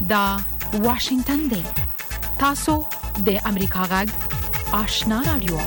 دا واشنگتن دی تاسو د امریکا غږ آشنا رادیو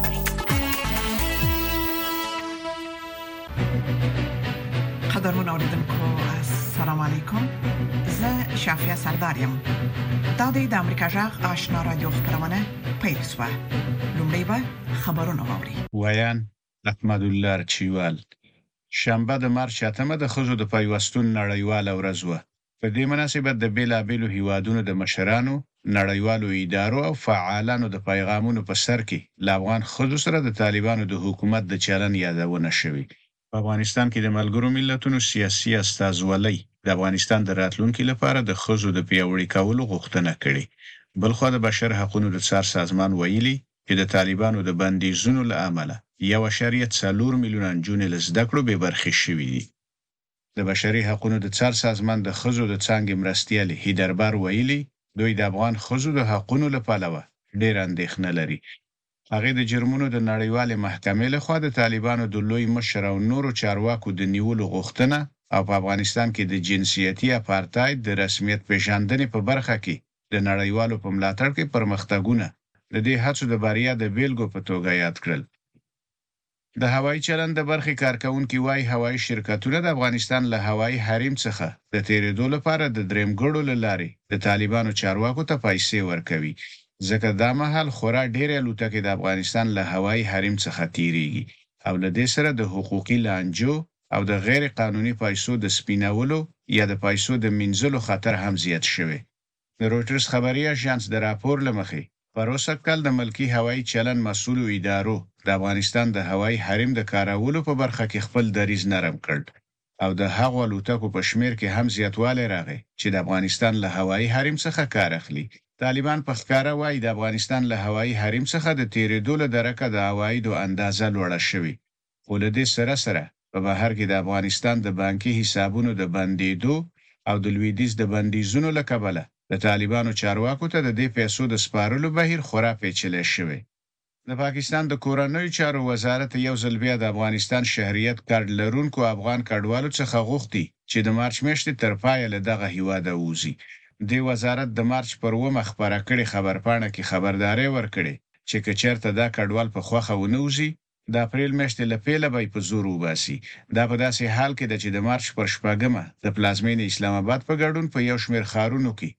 قدرمن اوریدونکو السلام علیکم زه شافیا سردارم دا د امریکا غږ آشنا رادیو خبرونه پیښه لومړی به خبرونه واوري ویان احمد الله رچیوال شنبه د مارچ 8 د خزو د پیوستون نړیواله ورځ و په دې مناسبت د بیلابیلو هیوادونو د مشرانو نړیوالو ادارو او فعالانو د پیغامونو په سر کې ل افغان خزو سره د طالبانو د حکومت د چلن یادونه شوې په افغانستان کې د ملګرو ملتونو سیاسي استازولۍ د افغانستان د راتلونکو لپاره د خزو د پیوړی کولو غوښتنه کړې بلخو د بشر حقوقو د څار سازمان ویلي چې د طالبانو د بندیزونو له امله 1.4 میلیون جنې له زده کړو به برخې شوې دي د بشري حقوقو د څار سازمان د خزو د څنګه مرستيال هیدربر ویلي دوی د افغان خزو د حقوقو لپاره ډېر اندېښنه لري هغه د جرمونو د نړیوال محکمې له خوا د طالبانو د لوی مشر او نورو چارواکو د نیولو غوښتنه او په افغانستان کې د جنسیتي اپارټاید د رسمیت پیژندنې په برخه کې د نړیوالو په ملاتړ کې پرمختګونه د دې هڅو د بریا د بیلګو په توګه یاد کړل د هوایي چلند د برخې کارکونکو وايي هوایي شرکتونه د افغانستان له هوایي حریم څخه د تیرېدو لپاره د درېمګړو لارې د طالبانو چارواکو ته پیسې ورکوي ځکه دا مهال خورا ډېر الوتکې د افغانستان له هوایي حریم څخه تیریږي او له دې سره د حقوقي لانجو او د غیر قانوني پیسو د سپینولو یا د پیسو د منځلو خطر هم زیات شوی د روټرز خبري اژانس د راپور لمخې پروسه کال د ملکی هوایي چلن مسؤل ادارو د افغانستان د هوایي حریم د کارولو په برخه کې خپل دریځ نرم کړ او د هغو الوتکو په شمیر کې هم زیاتوالی راغی چې د افغانستان له هوایي حریم څخه کار اخلي طالبان په ښکاره وایي د افغانستان له هوایي حریم څخه د تیرېدو له درکه د عوایدو اندازه لوړه شوې خو له دې سره په بهر کې د افغانستان د بانکي حسابونو د بندیدو او د لویدیځ د بندیزونو له کبله د طالبانو چارواکو ته د دې پیسو د سپارلو بهیر خورا پیچلی شوی د پاکستان د کورنیو چارو وزارت یو ځل بیا د افغانستان شهریت کارت لرونکو افغان کډوالو څخه غوښتي چې د مارچ میاشتې تر پایه له دغه هیواده ووځي د وزارت د مارچ پر 1 خبره کړې خبرپاڼه کې خبرداري ورکړې چې کچېرته دا کډوال په خوخه ونوځي د اپریل میاشتې له پیله به په زور وباسي دا په داسې حال کې چې د مارچ پر 4 د پلازمینې اسلام آباد په ګډون په یو شمېر ښارونو کې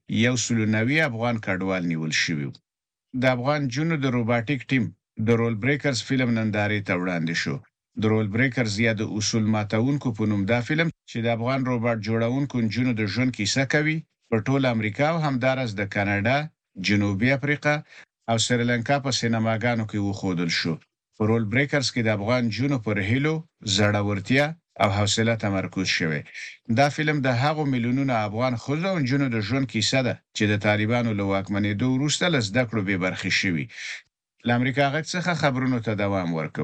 190 افغان کډوال نیول شوي د افغان جنو د روباټیک ټیم د رول بریکرز فلم نندارې ته وړاندې شو د رول بریکرز یا د اصول ماتونکو په نوم دا فلم چې د افغان روباټ جوړونکو جنو د ژوند کیسه کوي په ټول امریکا او همدارس د کاناډا جنوبي افریقا او سریلانکا په سینماګانو کې وښودل شو په رول بریکرز کې د افغان جنو پر هیلو زړورتیا او حوصله تمرکز شوی دا فلم د هغو میلیونونو افغان ښځو او نجونو د ژوند کیسه ده چې د طالبانو له واکمنېدو وروسته له زده کړو بې برخې شوي له امریکا غږ څخه خبرونو ته دوام ورکو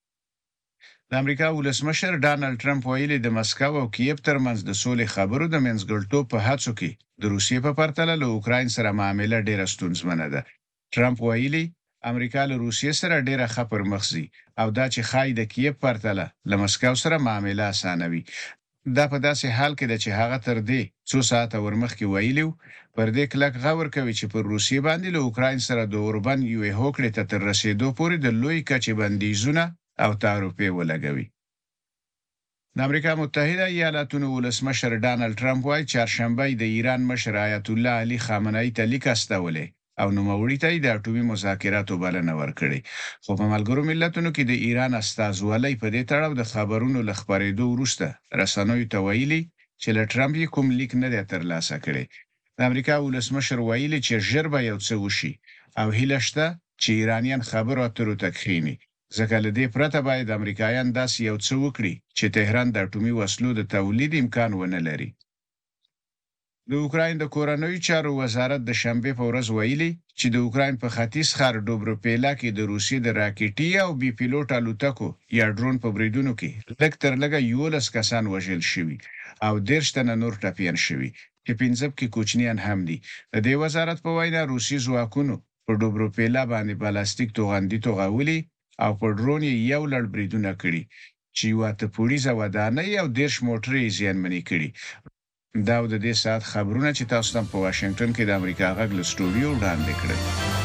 د امریکا ولسمشر ډانلډ ټرمپ ویلي د مسکو او کیف ترمنځ د سولې خبرو د منځګړیتوب په هڅو کې د روسیې په پرتله له اوکراین سره معامله ډېره ستونزمنه ده ټرمپ ویلي امریکا له روسیې سره ډېره ښه پرمخ ځي او دا چې ښایي د کیف پرتله له مسکو سره معامله اسانوي دا په داسې حال کې ده چې هغه تر دې څو ساعته ورمخکې ویلي پر دې کلک غور کوي چې پر روسیې باندې له اوکراین سره د اوربن یو هوکړې ته تر رسیدو پورې د لوی کچې بندیزونه او تعرفې ولګوي د امریکا متحده ایالاتونو ولسمشر ډانلډ ټرمپ وايي چهارشنبه د ایران مشر آیت الله علي خامنه‌ای ته لیک استولې او نوموړي ته د اټومي مذاکراتو بلنه ورکړې خو په ملګرو ملتونو کې د ایران استازولۍ په دې تړاو د خبرونو له خبرېدو وروسته رسنیو ته ویلي چې له ټرمپ یې کوم لیک نه دی ترلاسه کړی د امریکا ولسمشر ویلي چې ژر به یو څه وشي او هیله شته چې ایرانیان خبرو اترو ته کښیني ځکه له دې پرته باید امریکایان داسې یو څه وکړي چې تهران د اټومي وسلو د تولید امکان ونه لري د اوکراین د کورنیو چارو وزارت د شنبه په ورځ ویلي چې د اوکراین په ختیځ ښار ډوبروپیلا کې د روسیې د راکټي او بي پیلوټ الوتکو یا ډرون په بریدونو کې لږ تر لږه 11 کسان وژل شوي او 10 تنه نور ټپیان شوي چې 15 کې کوچنیان هم دي د دې وزارت په وینا روسي ځواکونو په ډوبروپیلا باندې بلاستیک توغندي توغولي او په ډرون یو لړ بریدونه کړي چې یو ته پولیسه ودانۍ او 10 موټرې زیانمنې کړي دا د دې ساعت خبرونه چې تاسو ته په واشنگټن کې د امریکا غږ له سټوډیو وړاندې کړل.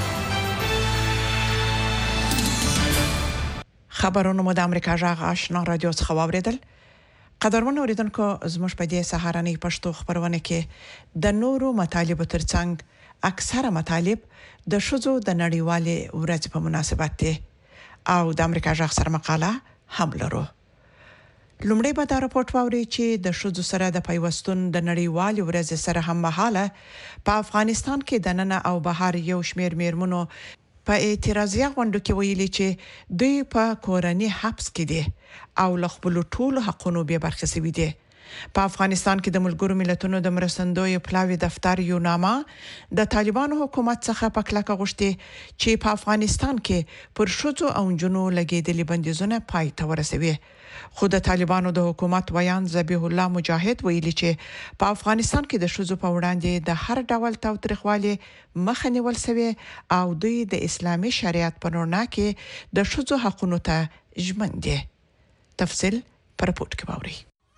خبرونه مو د امریکا غږ آشنا رادیو څخه واوریدل. قدرمن اوریدونکو زموږ په دې سهارنۍ پښتو خبرونه کې د نورو مطالبو ترڅنګ اکثره مطالب د شذو د نړیوالې ورځې په مناسبت دي او د امریکا غږ سره مقاله هم لرو. لومړی به دا راپورټ واوري چې د شذو سره د پیوستون د نړیوالې ورځې سره هم مهاله په افغانستان کې د نن او بهار یو شمېر میرمنو په اعتراضیه غونډو کې ویلي چې دوی په کورنۍ حبس کې دي او له خپل ټولو حقونو به برخه سوي دي. په افغانستان کې د ملګرو ملتونو د مرستندوی پلاوی دفتر یو نامه د طالبانو حکومت څخه په کلکه غوښتي چې په افغانستان کې پر شذو او جنونو لګیدلي بندیزونه پای ته ورسوي. خو د طالبانو د حکومت ویان ذبیح الله مجاهد ویلي چې په افغانستان کې د شذو په وړاندې د هر ډول تاوتریخوالي مخه نیول شوی او دوی د اسلامي شریعت په رڼا کې د شذو حقونو ته ژمن دي. تفصیل پر رپورټ کې باوري.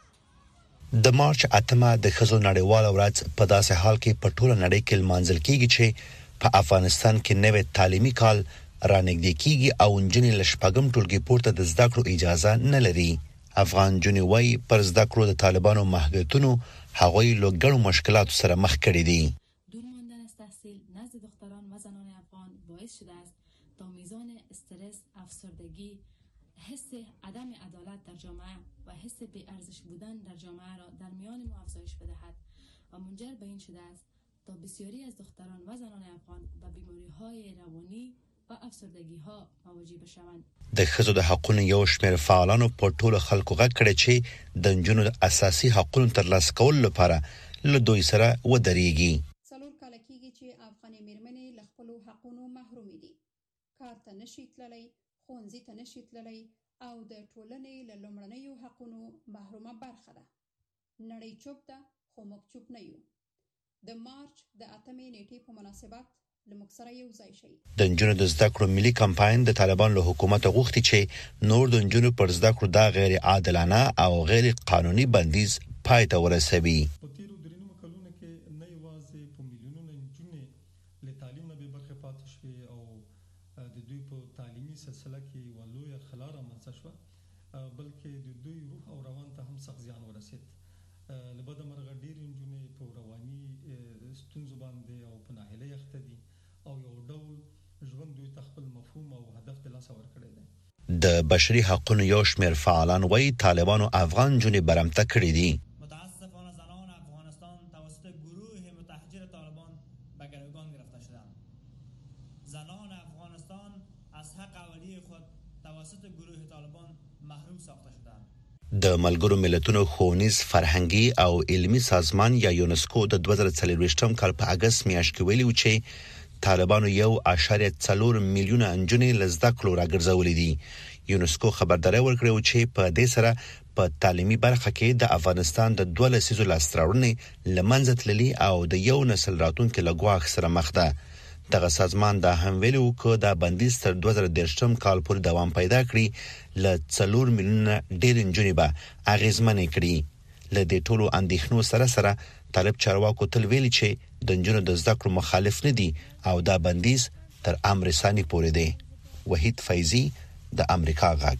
د مارچ 8 د ښځو نړیواله ورځ په داسې حال کې په ټوله نړۍ کې لمانځل کیږي چې په افغانستان کې نوې تعلیمي کال رانږدې کیږي او نجونې له شپږم ټولګي پورته د زده کړو اجازه نه لري. افغان جنې وايي پر زده کړو د طالبانو محدودیتونو هغوی له ګڼو مشکلاتو سره مخ کړي دي. دور ماندن از تحصیل نزد دختران و زنان افغان باعث شده است تا میزان استرس، افسردگی، حس عدم عدالت در جامعه و حس بی‌ارزش بودن در جامعه را در میان ما افزایش بدهد و منجر به این شده است تا بسیاری از دختران و زنان افغان به بیماری‌های روانی و افسردگی‌ها مواجه بشوند. د ښځو د حقوقو یو شمېر فعالانو په ټولو خلکو غږ کړی چې د نجونو د اساسي حقوقو ترلاسه کولو لپاره له دوی سره ودرېږي. څلور کاله کېږي چې افغاني مېرمنې له خپلو حقوقو محرومې دي. کار ته نشي تللی، ښوونځي ته نشي تللی او د ټولنې له لومړنیو حقوقو محرومه برخه ده. نړۍ چوپ ده خو موږ چوپ نه یو. د مارچ د 8 نیټې په مناسبت لموږ سره یو ځای شي. د نجونو د زده کړو ملي کمپاین د طالبان له حکومت غوښتي چې نور د نجونو پر زده کړو دا غیر عادلانه او غیر قانوني بندیز پای ته ورسوي. په تیرو درینو کلونو کې نه یوازې په میلیونونو نجونې له تعلیم نه بې برخې پاتې شوې او د دوی په تعلیمي سلسله کې یوه لویه خلا رامنځته شوه، بلکې د دوی روح او روان ته هم سخت زیان ورسېد. له بده مرغه ډېرې نجونې په رواني ستونزو باندې او په ناهیلۍ اخته دي او یو ډول ژوند دوی ته خپل مفهوم او هدف د لاسه ورکړی دی. د بشري حقوقو یو شمېر فعالان وایي طالبانو افغان نجونې برمته کړي دي. متاسفانه زنان افغانستان توسط گروه متحجر طالبان به گروگان گرفته شدند. زنان افغانستان از حق اولیه خود توسط گروه طالبان محروم ساخته شدند. د ملګرو ملتونو ښوونیز فرهنګي او علمي سازمان یا یونسکو د 2024 کال په اگست میاشت کې ویلي و چې طالبانو 1.4 میلیونه نجونې له زده کړو راګرځولې دي. یونسکو خبرداری ورکړې و چې په دې سره په تعلیمي برخه کې د افغانستان د 2 لسیزو لاسته راوړنې له منځه تللي او د یو نسل راتلونکي له ګواښ سره مخ ده. دغه سازمان دا هم ویلي و چې دا بندیز تر 2013 کال پورې دوام پیدا کړي له 4 میلیونه ډېر نجونې به اغېزمنې کړي. له دې ټولو اندېښنو سره طالب چارواکو تل ویلي چې د نجونو د زده کړو مخالف نه دي او دا بندیز تر امر ثاني پورې دی. وحید فیضی د امریکا غږ.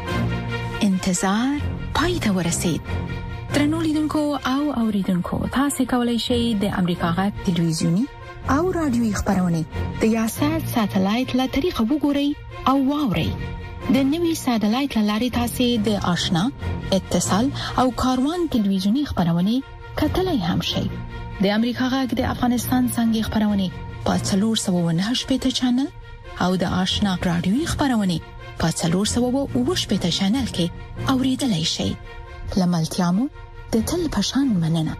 انتظار پای ته ورسید. درنو لیدونکو او اوریدونکو تاسو کولی شئ د امریکا غږ ټلویزیونی او رادیوي خبرونه د یاشر ساتلایت له طریقو وګورئ او واورئ. د نوي ساتلایت لارې تاسو د آشنا اتصال او کاروان ټلویزیونی خبرونه کتلای هم شئ. د امریکا غږ د افغانستان څنګه خبرونه په 498 چینل او د آشنا رادیوي خبرونه په 408 چینل کې اوریدلای شئ. لملتيامو د تل پشان مننه.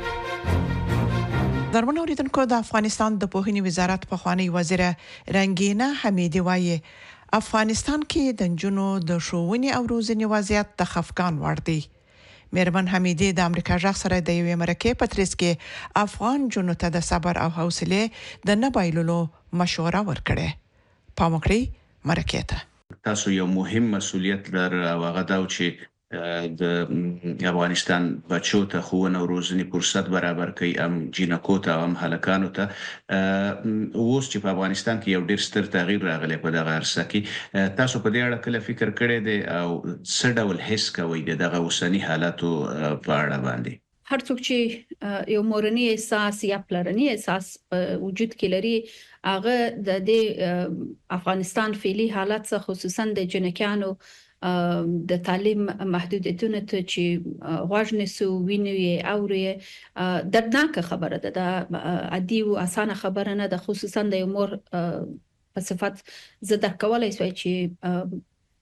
درمن اوریدونکو د افغانستان د پوهنې وزارت په خوانی وزیر رنگینه حمیدی وایي افغانستان کې د نجونو د ښوونې او روزنې وضعیت د خفقان وړ دی. مېرمن حمیدی د امریکا ژغ سره د یوې مرکې په ترڅ کې افغان جنونو ته د صبر او حوصله د نه بایللو مشوره ورکړه. پام وکړئ مرکې ته. تاسو یو مهم مسؤلیت لرئ او هغه دا چې د افغانستان بچو ته ښوونه او روزنې فرصت برابر کوي جینکو ته او هلکانو ته اوس چې په افغانستان کې یو ډېر ستر تغییر راغلی په دغه عرصه کې تاسو په دې اړه کله فکر کړی دی او څه ډول حس کوئ دغه اوسنی حالاتو په اړه باندې؟ هر څوک چې یو مورنی احساس یا پلرنی احساس وجود کې لري هغه د افغانستان فعلی حالات څخه خصوصا د جنکیانو د تعلیم محدودیتونه ته چې غوښنه سو ویني او دردناک خبره ده د عادي او اسانه خبره نه ده خصوصا د مور په صفت زه د کولای شوی چې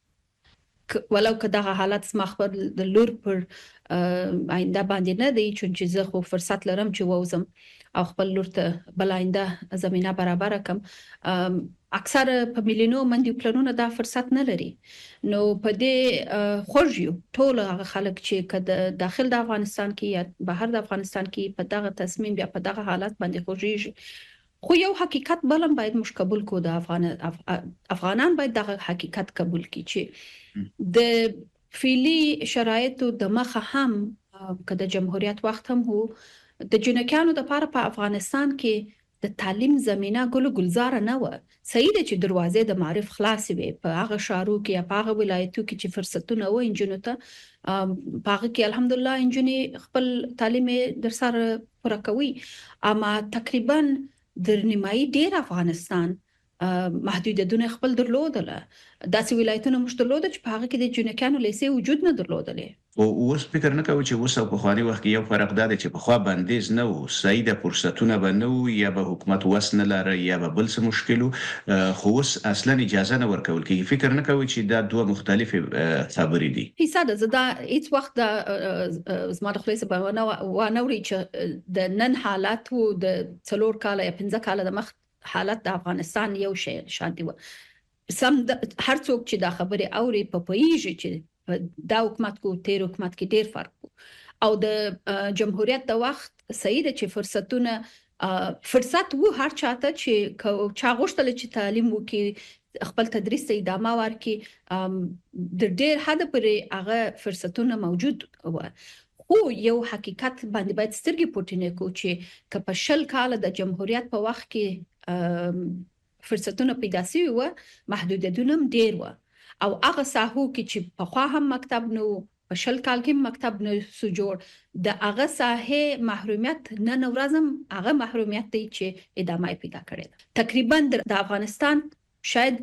ولو که دغه حالت مخبر د لور پر آینده باندې نه دی چې زه خو فرصت لرم چې ووزم او خپل لور ته بل آینده زمينه برابر کم اکثر په مليونو منډي پلانونه دا فرصت نه لري نو په دې خوږیو ټول هغه خلک چې کده داخل د افغانستان کې یا بهر د افغانستان کې په دغه تصمیم بیا په دغه حالت باندې خوږیږي خو یو حقیقت بلم باید مش قبول کو د افغانان باید دغه حقیقت قبول کړي چې د فعلی شرایطو د مخه هم کده جمهوریت وخت هم هو د جنکانو د لپاره په افغانستان کې د تعلیم زمينه ګل گلزار نه و صحیح ده چې دروازې د معرف خلاص وي په هغه شهرو کې یا په هغه ولایتو کې چې فرصتونه و انجنونو ته په هغه کې الحمدلله انجنونی خپل تعلیم در سره پوره کوي اما تقریبا د نیمایي ډیر افغانستان محدودیتونه خپل درلودله داسې ولایتونه مش درلوده چې په هغه کې د جنکانو لیسې وجود نه درلودلې او اوس فکر نه کوي چې اوس په خواني وخت کې یو فرق ده چې په خوا بندیز نه وو سیده فرصتونه به نه وو یا به حکومت وس نه لري یا به بل څه مشکلو خو اوس اصلا اجازه نه ورکول کیږي فکر نه کوي چې دا دوه مختلف خبرې دي حساب زدا هیڅ وخت د زما د خلاص په ونه وري چې د نن حالات وو د څلور کاله یا 15 کاله د مخ حالت د افغانستان یو شی شانتي و سم هر څوک چې دا خبره اوري په پیږي چې دا حکومت کو تیر حکومت کې ډیر فرق او د جمهوریت د وخت سید چې فرصتونه فرصت وو هر چاته چې چا غوښتل چې تعلیم وکړي خپل تدریس ته ادامه ورکړي د ډیر حد پرې هغه فرصتونه موجود و خو یو حقیقت باندې باید سترګې پټې کو چې که په 10 کال د جمهوریت په وخت کې فرصتونه پیدا شوي و محدودیتونه ډیر و او هغه ساحو کې چې په خوا هم مکتب نو په 10 کال کې مکتب نو سو جوړ د هغه ساحه محرومیت نه نورازم هغه محرومیت دی چې ادامه پیدا کړي تقریبا د افغانستان شاید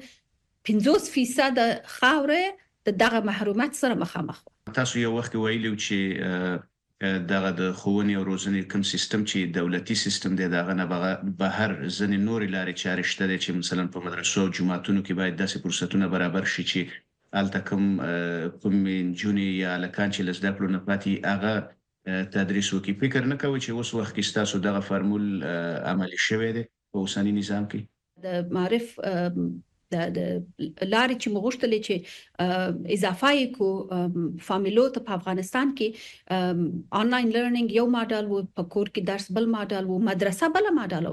50% خاوره دغه محرومیت سره مخامخ تاسو یو وخت ویلو چې دغه د ښوونې او روزنې کوم سیستم چې دولتي سیستم دی دغه نه بهر ځنې نور لارې چارې شته چې مثلا په مدرسو او جماعتونو کې باید داسې فرصتونه برابر شي چې الته کوم جونی یا لکان چې لزده کړو نه پاتې هغه تدریس وکي فکر نه کوي چې اوس وخت کې تاسو دغه فارمول عملی شوی دی په اوسنی نظام کې د معرف د لارې چې مغشتلې چې اضافه کو فامیلو ته په افغانستان کې آنلاین لرنینګ یو ماډل وو په کور کې درس بل ماډل وو مدرسه بل ماډل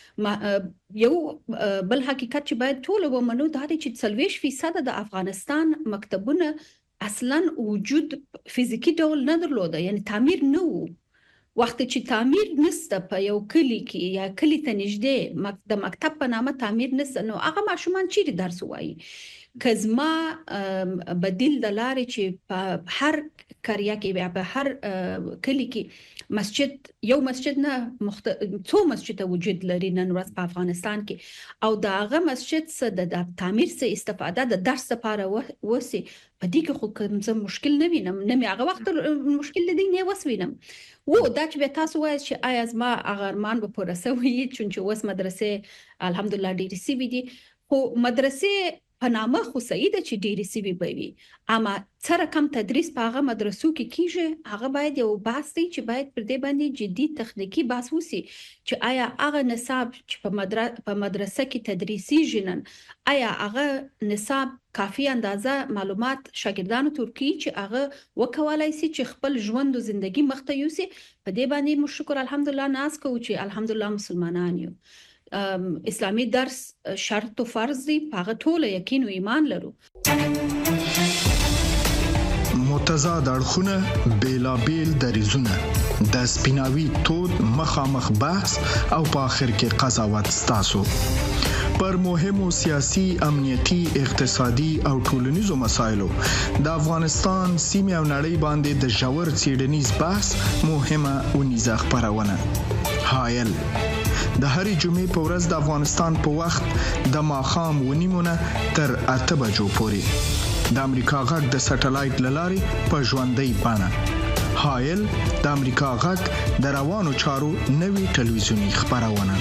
وو یو بل حقیقت چې باید ټول ومنو دا دی چې 40% د افغانستان مکتبونه اصلا وجود فزیکی ډول نه درلوده یعنی تعمیر نه وو وخت چې تعمیر نسته په یو کلی کې یا کلی ته نږدې د مکتب په نامه تعمیر نسته نو هغه ماشومان چیرې درس وایي کزما بدیل د لارې چې په هر قريه کې یا په هر کلی کې مسجد یو مسجد نه څو مسجد وجود لري نن ورځ په افغانستان کې او دا هغه مسجد څخه د تعمیر څخه استفاده د درس لپاره وسی په دې کې خو کوم مشکل نه وینم نه مې هغه وخت مشکل دی نه وسوینم و دا چې تاسو وایي چې آیا زما اغرمان به پرسوي چې اوس مدرسې الحمدلله ډېری سی وي دي خو مدرسې په نامه خو سیده چې ډېری سی وي اما سره کم تدریس په هغه مدرسو کې کیږي هغه باید یو بحث دی چې باید پر دې باندې جدي تخنیکی بحث وسی چې آیا هغه نصاب چې په مدرسه کې تدریسي جنن آیا هغه نصاب کافي اندازه معلومات شاګردانو ترکی چې هغه وکولای شي چې خپل ژوند او ژوندۍ مخته یوسي په دې باندې مو شکر الحمدلله ناز کوو چې الحمدلله مسلمانان یو اسلامي درس شرط او فرض دی هغه ټول یقین او ایمان لرو متضاد اړخونه بیلابیل دریزونه د سپیناوي تود مخامخ بحث او په اخر کې قضاوت ستاسو پر مهمو سیاسي، امنیتي، اقتصادي او ټولنیزو مسایلو د افغانستان سیمه او نړۍ باندې د ژور څېړنیز بحث مهمه ونیزه خبرونه حایل د هرې جمعې په ورځ د افغانستان په وخت د ماښام 9:30 تر 8 بجو پورې د امریکا غږ د سټلایټ لارې په ژوندۍ بڼه حایل د امریکا غږ د روانو چارو نوي ټلویزیونی خبرونه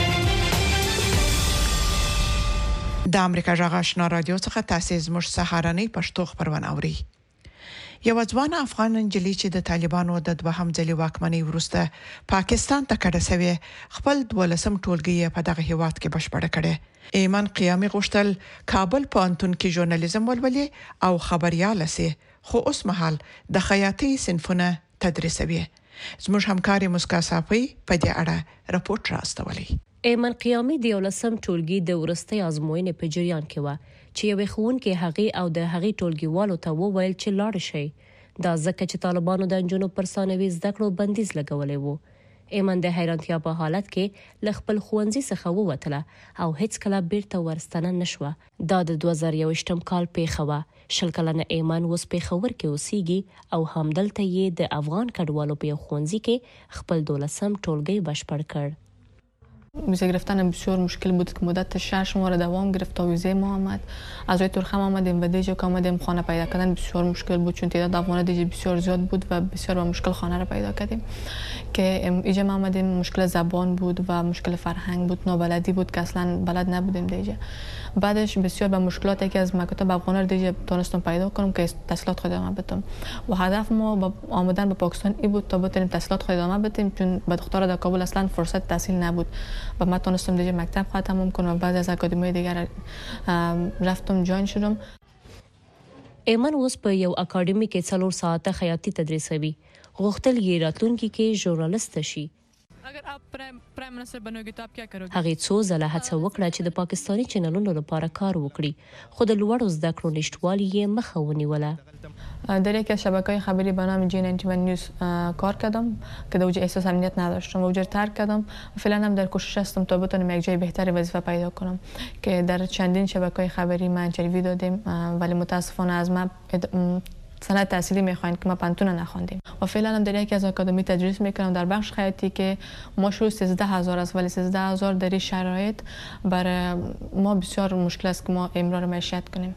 د امریکا غږ آشنا رادیو څخه تاسو زموږ سهارنۍ پښتو خبرونه اورئ. یو ځوان افغان انجلۍ چې د طالبانو د دوهم ځلې واکمنۍ وروسته پاکستان ته کډه شوی خپل 12م ټولګي په دغه هیواد کې بشپړه کړه. ایمان قیامي غوښتل کابل پوهنتون کې ژورنالیزم ولولي او خبريال سي، خو اوس مهال د خیاطۍ صنفونه تدریسوي. زموږ همکاري مسکا صافي په دې اړه راپورټ راستولی. ایمان قیامي د 11م ټولګي د ورستۍ ازموینې په جریان کې و چې یو ښوونکی هغه او د هغه ټولګیوالو ته وویل چې لاړ شي. دا ځکه چې طالبانو د انجونو پر ثانوي زده کړو بندیز لګولې وو. ایمان د حیرانتیا په حالت کې ل خپل ښوونځي څخه ووتله او هیڅ کله بیرته ورستنه نشوه. دا د 2021م کال پیښه وه. 20 کلنه ایمان اوس پیښور کې اوسېږي او همدلته یې د افغان کډوالو په ښوونځي کې خپل 12م ټولګی بشپړ کړ. ویزه گرفتن بسیار مشکل بود که مدت 6 ماه دوام گرفت تا ویزه ما آمد. از روی ترخم آمدیم و دیجا که آمدیم خانه پیدا کردن بسیار مشکل بود چون تعداد افغان دیجا بسیار زیاد بود و بسیار با مشکل خانه را پیدا کردیم که اینجا ما آمدیم مشکل زبان بود و مشکل فرهنگ بود، نابلدی بود که اصلا بلد نبودیم دیجا. بعدش بسیار با مشکلاتی که از مکاتب افغان را دیجا تونستم پیدا کنم که تحصیلات خود ادامه بدم و هدف ما با آمدن به پاکستان این بود تا بتونیم تحصیلات خود ادامه بدیم چون به دخترها در کابل اصلا فرصت تحصیل نبود و ما تونستم دیگه مکتب خود تمام کنم و بعد از اکادمی دیگر رفتم جوین شدم. ایمان اوس په یو اکاډمي کې 4 ساعته خیاطي تدریسوي. غوښتل یې راتلونکي کې ژورنالیست شي. اگر آپ پرائم منسٹر بنوگی تو آپ کیا کروگی؟ هغه څو ځله هڅه وکړه چې د پاکستاني چینلونو لپاره کار وکړي، خو د لوړو زده کړو نشټوالي یې مخه ونیوله. در یکی از شبکه‌های خبری به نام G91 نیوز کار کردم که در اونجا احساس امنیت نداشتم و اونجا ترک کردم. فعلا هم در کوشش هستم تا بتونم یک جای بهتری وظیفه پیدا کنم که در چندین شبکه‌های خبری من انترویو دادیم ولی متاسفانه از من سند تحصیلی میخواین که ما پانتون نخوندیم و فعلا هم در یکی از اکادمی تدریس میکنم در بخش خیاطی که ما شروع 13000 است ولی 13000 در این شرایط برای ما بسیار مشکل است که ما امرار معیشت کنیم.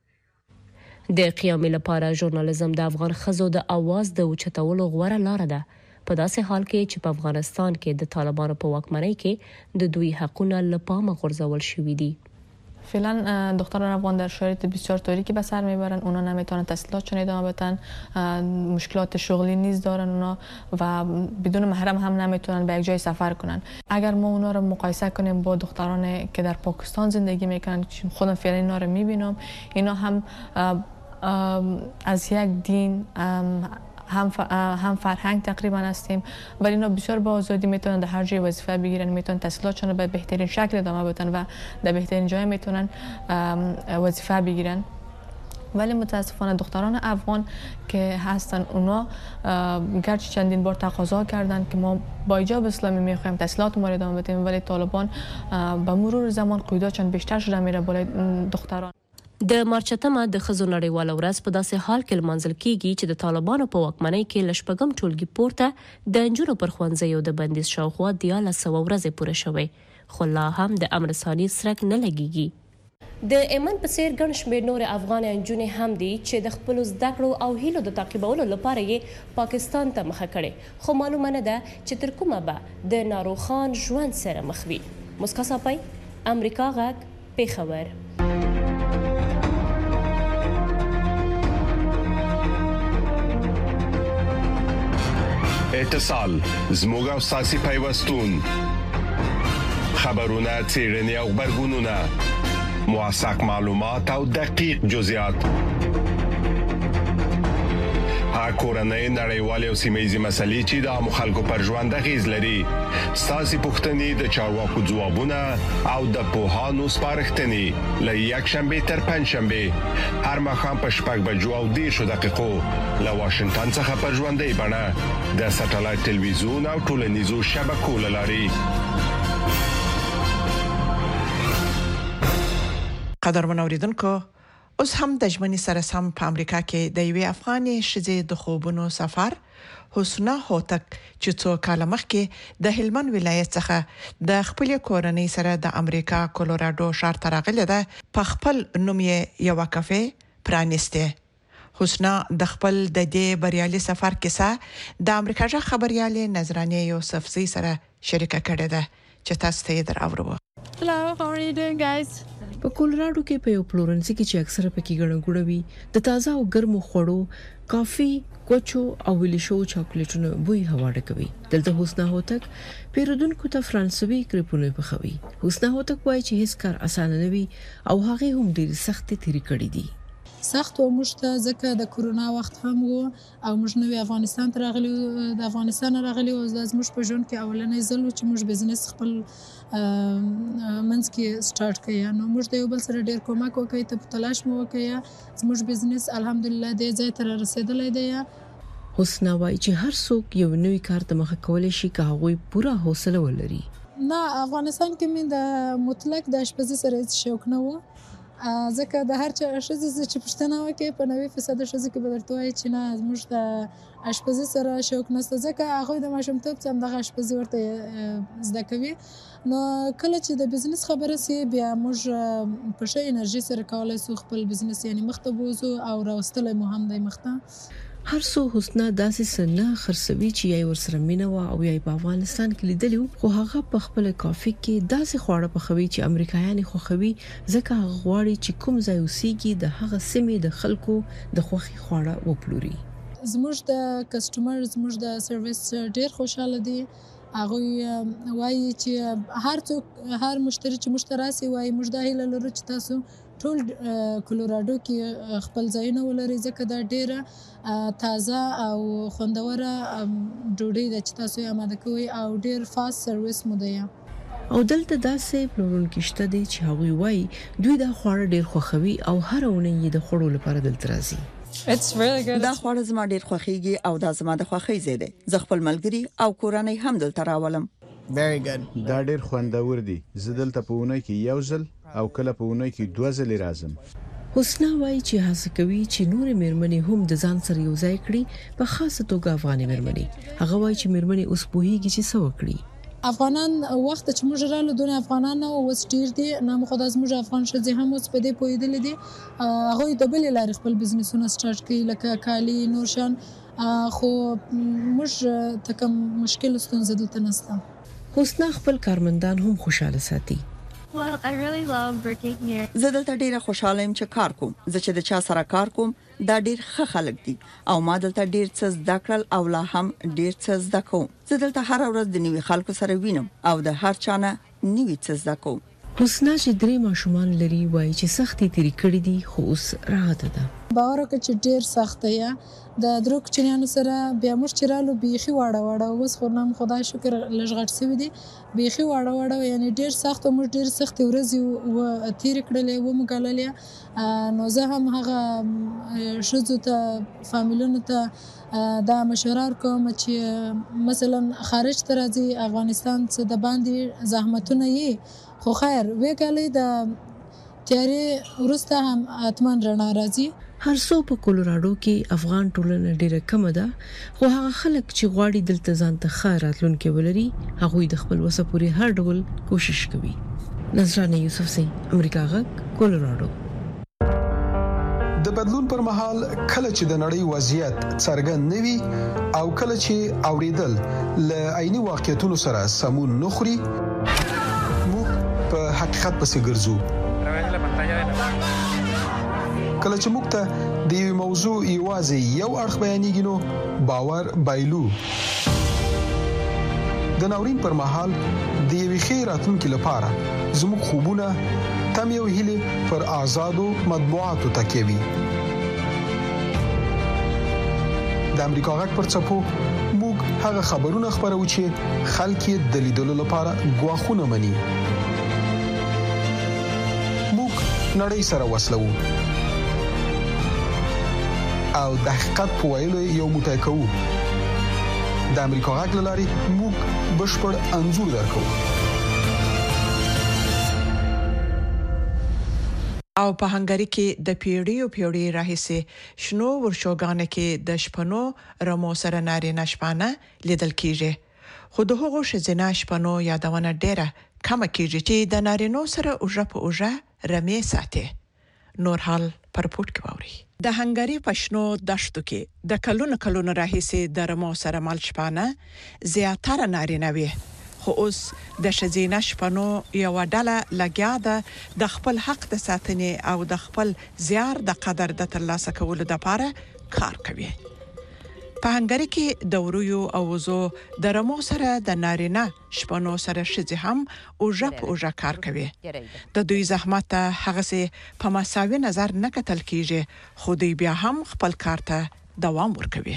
د قیامي لپاره ژورنالیزم د افغان ښځو د اواز د اوچتولو غوره لاره ده په داسې حال کې چې په افغانستان کې د طالبانو په واکمنۍ کې د دوی حقونه له پامه غورځول شوي دي. فعلا دختران افغان در شرایط بسیار تاریکی به سر میبرن، اونا نمیتونن تحصیلاتشون ادامه بدن، مشکلات شغلی نیز دارن اونا و بدون محرم هم نمیتونن به یک جای سفر کنن. اگر ما اونا رو مقایسه کنیم با دختران که در پاکستان زندگی میکنن، خودم فعلا اینا رو میبینم، اینا هم از یک دین هم فرهنگ تقریبا هستیم ولی اینا بسیار با آزادی میتونن در هر جای وظیفه بگیرن، میتونن تحصیلاتشون رو به بهترین شکل ادامه بدن و در بهترین جای میتونن وظیفه بگیرن. ولی متاسفانه دختران افغان که هستن اونا گرچه چندین بار تقاضا کردن که ما با ایجاب اسلامی میخوایم تحصیلات ما رو ادامه بدیم ولی طالبان به مرور زمان قیوداتشون بیشتر شده میره بالای دختران. د مارچتمه د ښځو نړیواله ورځ په داسې حال کې لمانځل کیږي چې د طالبانو په واکمنۍ کې له شپږم ټولګي پورته د نجونو پر ښوونځیو د بندیز شاوخوا 1300 ورځې پوره شوې خو لا هم د امر ثاني سرک نه لګیږي. د ایمن په څیر ګڼ شمېر نور افغان نجونې هم دي چې د خپلو زده کړو او هیلو د تعقیبولو لپاره یې پاکستان ته مخه کړې خو معلومه نه ده چې تر کومه به د ناروغان ژوند سره مخ وي. مسکا صافی، امریکا غږ، پیښور. اتصال زموږ او ساسي پیوستون خبرونه څېړنې او خبرګونونه موثق معلومات او دقیق جزئیات کورنۍ نړیوال او سیمایي مسلې چې د خلکو پر ژوند غیز لري ساسي پښتني د چارواکو ځوابونه او د پوهانو سپارښتنې ل یک شنبه تر پنځ شنبه هر مخام په شپږ بجو او 10 دقیقو له واشنگټن څخه پر ژوندۍ بڼه د ساتلایت ټلویزیون او ټولنیزو شبکو لاري. قدرمن اوریدونکو، اوس هم د ژمنې سره سم په امریکا کې د یوې افغاني ښځې د خوبونو سفر حسنا هوتک چې څو کال مخکې د هلمند ولایت څخه د خپل کورنۍ سره د امریکا کولوراډو ښار ته راغله ده په خپل نوم یې یو کافه پرانیسته. حسنا د خپل د دې بریالي سفر کیسه د امریکا ژغ خبريالي نظرانه یوسفزي سره شریکه کړې ده چې تاسو ته دراوړو. Hello, how are you doing guys? په کولراډو کې په یو پلورنځي کې چې اکثره پکې ګڼګوړه وي د تازه او ګرمو خوړو کافي کوچو او ویلیشو چاکلیټونو بوی هوا ډکوي. دلته حسنا هوتک پیرودونکو ته فرانسوي کریپونه پخوي. حسنا هوتک وایي چې هیڅ کار اسانه نه وي او هغه هم ډېر سخت تیری کړی دي. سخت و مشته ځکه د کورونا وخت هم وو او موږ نو افغانستان ته راغلي د افغانستان راغلي او زموږ په ژوند کې اولنې ځل چې موږ بزنس خپل منځ کې سٹارټ کړی نو موږ د یو بل سره ډیر کومک وکړی ته په تلاش مو وکړی زموږ بزنس الحمدلله د ځای تر رسیدلې دی. حسنا وایي چې هر څوک یو نوې کار ته مخه کولای شي که هغه پوره حوصله ولري. نه افغانستان کې مې د مطلق د اشپزي سره هیڅ شوق نه و ځکه د هر چا ښځې چې پښتنه وکړي په 90% ښځې کې به درته وایي چې نه زموږ د اشپزي سره شوق نشته ځکه هغوی د ماشومتوب څخه همدغه اشپزي ورته زده کوي. نو کله چې د بزنس خبره سي بیا موږ په ښه انرژي سره کولی سو خپل بزنس یعنی مخته بوزو او راوستلی مو هم دی مخته. هر څو حسنا داسې سنه خرڅوي چې یې ورسره مینه و او یې په افغانستان کې لیدلی خو هغه په خپل کافي کې داسې خواړه پخوي چې امریکایان خوښوي ځکه هغه غواړي چې کوم ځای اوسېږي د هغه سیمې د خلکو د خوښي خواړه وپلوري. زموږ د کسټمر زموږ د سرویس ډیر خوشاله دي. هغه وایي چې هر څوک هر مشتری چې مشتراسي وایي موږ د هیله لرو چې تاسو ټول کولوراډو کې خپل ځایونه ولري ځکه دا ډیره تازه او خوندوره ډوډۍ ده چې تاسو یې آماده کوئ او ډیر فاست سرویس مو دی. او دلته داسې پلورونکي شته دي چې هغوی وایي دوی دا خواړه ډیر خوښوي او هر اونۍ یې د خوړو لپاره دلته راځي. دا خواړه زما ډیر خوښیږي او دا زما د خوښۍ ځای دی. زه خپل ملګري او کورنۍ هم دلته راولم. دا ډیر خوندور دي. زه دلته په اونۍ کې یو ځل او کله په اونۍ کې 2 ځلې راځم. حسنا وایي چې هڅه کوي چې نور میرمنې هم د ځان سره یو ځای کړي په خاصه توګه افغاني میرمنې. هغه وایي چې میرمنې اوس پوهیږي چې څه وکړي. افغانان وخت چې موږ رالو دونه افغانان او اوس ډیر دي نام خدای زموږ افغان ښځې هم اوس په دې پوهېدلې دي. هغوی د بلې لارې خپل بزنسونه سٹارټ کوي لکه کالي نور شان خو موږ ته کوم مشکل ستونزه دلته نشته. حسنا خپل کارمندان هم خوشاله ساتي. Well, I really love working here. زه دلته ډیره خوشاله یم چې کار کوم. زه چې د چا سره کار کوم دا ډیر ښه خلک دي او ما دلته ډیر څه زده کړل او لا هم ډیر څه زده کوم. زه دلته هر ورځ د نوي خلکو سره وینم او د هر چا نه نوي څه زده کوم. حسنا چې 3 ماشومان لري وایي چې سختي تیری کړې دي خو اوس راحت ده. باور وکړه چې ډیر سخت یا د درو کوچنیانو سره بیا موږ چې رالو بیخي واړه اوس خو نام خدای شکر لږ غټ سوي دي بیخي واړه یعنی ډیر سخت موږ ډیر سخت ورځې و تیر کړلې و مګاللې نو زه هم هغه شذو ته فامیلونو ته دا مشوره کوم چې مثلا خارج ته راځي افغانستان څخه د باندې زحمتونه یې خو خیر وکړي د تیاری ورسته هم اتمن رڼا راځي. هر څو په کولوراډو کې افغان ټولنه ډیره کم ده خو هغه خلک چې غواړي دلته ځان ته ښه راتلونکي ولري هغه د خپل وسه پورې هر ډول کوشش کوي. نظرانه یوسفزي امریکا غږ کولوراډو. د بدلون پر مهال کله چې د نړۍ وضعیت څرګند نوي او کله چې اوریدل ل عیني واقعیتونو سره سمون نخري موږ په حقیقت پسې ګرځو. کله چې موږ ته د یو موضوع یوازې یو اړخ بیانېږي نو باور بایلو. د ناورین پر مهال د یوې ښې راتلونکي لپاره زموږ خوبونه تم یو هیله پر آزادو مطبوعاتو تکیوي. د امریکا غږ پر چپو موږ هغه خبرونه خبرو چې خلک یې د لیدلو لپاره غواخونه مني. موږ نړۍ سره وسلو او د حقیقت په ویلو یو موټی کوو. د امریکا غږ لاري موږ بشپړ انزور درکو. او په هنګری کې د پیړیو راهیسې شنو ورشوګان کې د شپنو رمو سره نارینه شپانه لیدل کیږي. خو د هغو شزینه شپنو یادونه ډیره کم کیږي چې د نارینو سره اوجه په اوجه رمې ساتي. نور حال پر پورت کې ووري. د هنګری پښنو دشتو کې د کلونو راهیسې د رمو سره مال شپانه زیاتره نارینه وي. خو اوس د شزینه شپنو یو ډله لګیا ده د خپل حق د ساتنې او د خپل زیار د قدر د ترلاسه کولو لپاره کار کوي. په هنګری کې د ورویو او وزو د رمو سره د نارینه شپنو سره شذ هم اوجه په اوجه کار کوي. د دوی زحمت هغه سه په مساوي نظر نه کتل کیږي، خو دوی بیا هم خپل کار ته دوام ورکوي.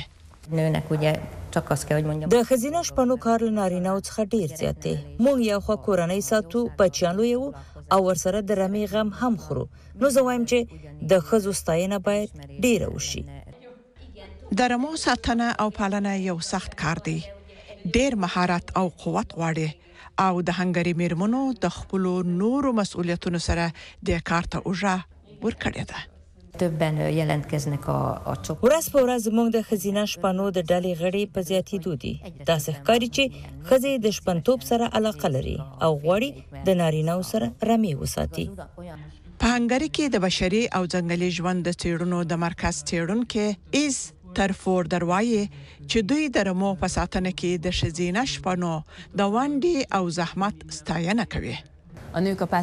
د خزینه شپنو کار لنارینه او څخه ډیر زیات دی. مونږ یو خو کورنۍ ساتو، بچیانو یو او ورسره د رمې غم هم خورو. نو زه وایم چې د خزو ستاینه باید ډیره وشي. د رمو ساتنه او پالنه یو سخت کار دی. ډیر مهارت او قوت غواړي او د هنګری میرمنو د خپل نورو مسؤلیتونو سره د کار ته اوجه ورکړی ده. ورځ په ورځ موږ د خزینه شپنو د ډلې غړي په زیاتېدو دي. داسې ښکاري چې ښځې د شپنتوب سره علاقه لري او غواړي د نارینه‌و سره رمې وساتي. په هنګری کې د بشري او ځنګلي ژوند د څېړنو د مرکز څېړونکو ایز ترفور دروایي چې دوی د رمو په ساتنه کې د شزینه شپنو د ونډې او زحمت ستاینه کوي. د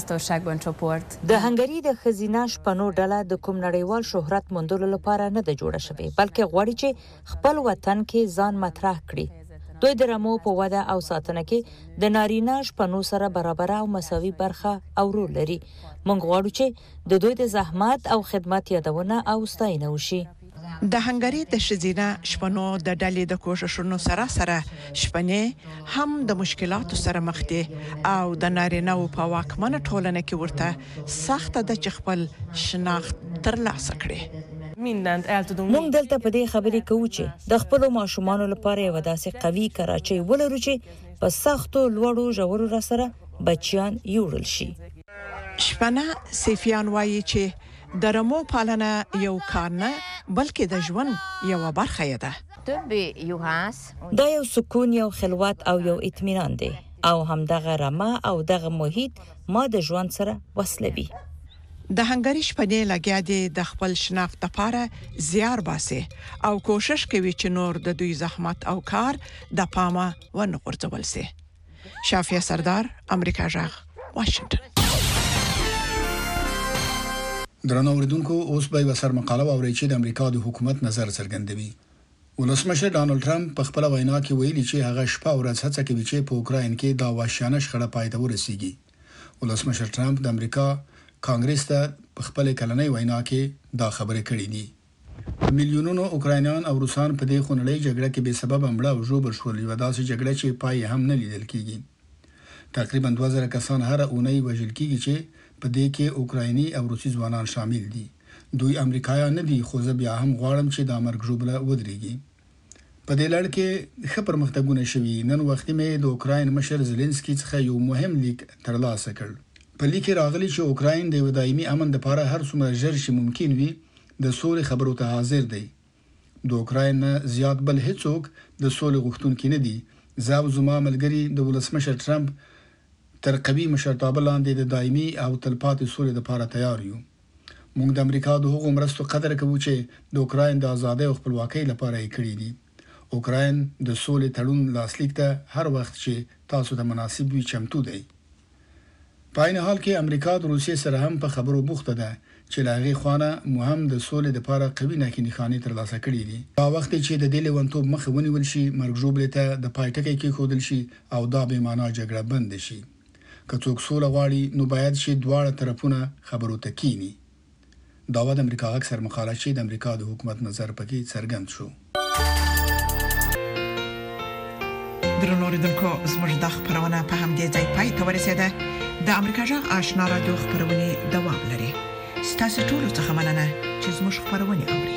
هنګری د خزینه شپنو ډله د کوم نړیوال شهرت موندلو لپاره نه ده جوړه شوې، بلکې غواړي چې خپل وطن کې ځان مطرح کړي. دوی د رمو په وده او ساتنه کې د نارینه شپنو سره برابر او مساوي برخه او رول لري. موږ غواړو چې د دوی د زحمت او خدمت یادونه او ستاینه وشي. د هنګری د شزینه شپنو د ډلې د کوششونو سره شپنې هم د مشکلاتو سره مخ دي او د نارینه په واکمنه ټولنه کې ورته سخت د خپل شناخت ترلاسه کړي. موږ دلته په دې خبرې کوو چې د خپل ماشومانو لپاره یو داسې قوي کراچۍ ولرو چې په سختو لوړو ژورو را سره بچیان یوړل شي. شپنه سیفیان وایي چې د رمو پالنه یو کار نه بلکې د ژوند یو برخه ده. دا یو سکون، یو خلوت او یو اطمینان دی او هم دغه رمه او دغه محیط ما د ژوند سره وصلوي. د هنګری شپنې لګیا دي د خپل شناخت لپاره زیار باسي او کوشش کوي چې نور د دوی زحمت او کار د پامه ونه غورځول شي. شافیه سردار، امریکا جغ، واشنگټن. درنو اوریدونکو، اوس به وسر مقاله اورئ چې د امریکا د حکومت نظر څرګندوي. ولسمشر ډانلډ ټرمپ په خپل وینا کې ویلي چې هغه شپه او ورځ هڅه کوي چې په اوکراین کې دا وحشیانه شخړه پای ته ورسیږي. ولسمشر ټرمپ د امریکا کانګرس ته په خپل کلنۍ وینا کې دا خبره کړې دي. میلیونونو اوکراینیان او روسان په دې خونړۍ جګړه کې به سبب مړه او ژوبل شول، یو داسې جګړه چې پای هم نه لیدل کیږي. تقریبا 2000 کسان هر اونۍ وژل کیږي چې په دې کې اوکرایني او روسي ځوانان شامل دي. دوی امریکایان نه دي، خو زه بیا هم غواړم چې دا مرګ ژوبله ودرېږي. په دې لړ کې ښه پرمختګونه شوي. نن وخت مې د اوکراین مشر زيلنسکي څخه یو مهم لیک ترلاسه کړ. په لیک کې راغلي چې اوکراین د دایمي امن لپاره هر څومره ژر چې ممکن وي د سولې خبرو ته حاضر دی. د اوکراین زیات بل هیڅوک د سولې غوښتونکي نه دي. زه او زما ملګري د ولسمشر ټرمپ تر قوي مشرتابه لاندې د دایمي او تلپاتې سولې لپاره تیار یو. موږ د امریکا د هغو مرستو قدر کوو چې د اوکراین د ازادۍ او خپلواکۍ لپاره یې کړې دي. اوکراین د سولې تړون لاسلیک ته هر وخت چې تاسو ته مناسب وي چمتو دی. په عین حال کې امریکا د روسیې سره هم په خبرو بوخته ده چې لاغي خوانه مهم د سولې لپاره قوي نښانې ترلاسه کړې دي. دا وخت چې د دې لیونتوب مخه ونیول شي، مرګ ژوبلې ته د پایټکې کې خودل شي او دا به معنا جګړه بند شي. که څوک سوله غواړي نو باید چې دواړه طرفونه خبرو ته کینی. دا د امریکا اکثر مقاله چې د امریکا د حکومت نظر پکې څرګند شو. درنو اوریدونکو زموږ د خبرونه په همدې ځای پای ته ورسیده. د امریکا جغ آشنا رادیو خبرونه دوام لري. ستاسو ټول څه مننه چې زموږ خبرونه اوري.